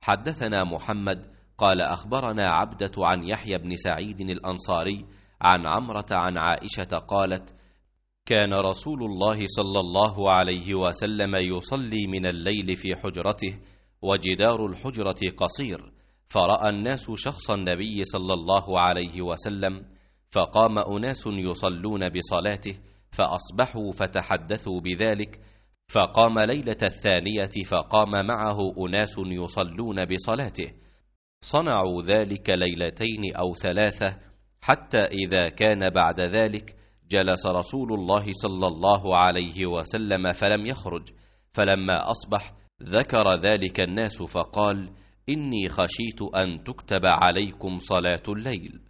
حدثنا محمد قال أخبرنا عبدة عن يحيى بن سعيد الأنصاري عن عمرة عن عائشة قالت: كان رسول الله صلى الله عليه وسلم يصلي من الليل في حجرته وجدار الحجرة قصير، فرأى الناس شخص النبي صلى الله عليه وسلم، فقام أناس يصلون بصلاته فأصبحوا فتحدثوا بذلك، فقام ليلة الثانية فقام معه أناس يصلون بصلاته، صنعوا ذلك ليلتين أو ثلاثة، حتى إذا كان بعد ذلك جلس رسول الله صلى الله عليه وسلم فلم يخرج، فلما أصبح ذكر ذلك الناس فقال: إني خشيت أن تكتب عليكم صلاة الليل.